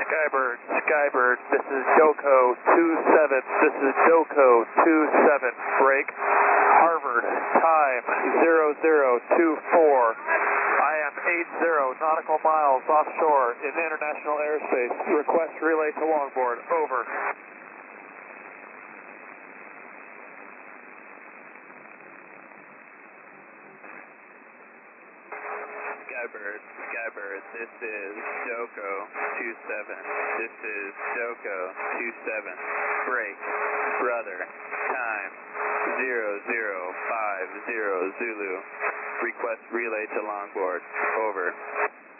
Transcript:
Skybird, this is Joko 27, this is Joko 27, break, Harvard, time 0024, I am 80 nautical miles offshore in international airspace, request relay to longboard, over. Skybird, this is Joko 27, this is Joko 27, break, brother, time 0050 Zulu, request relay to longboard, over.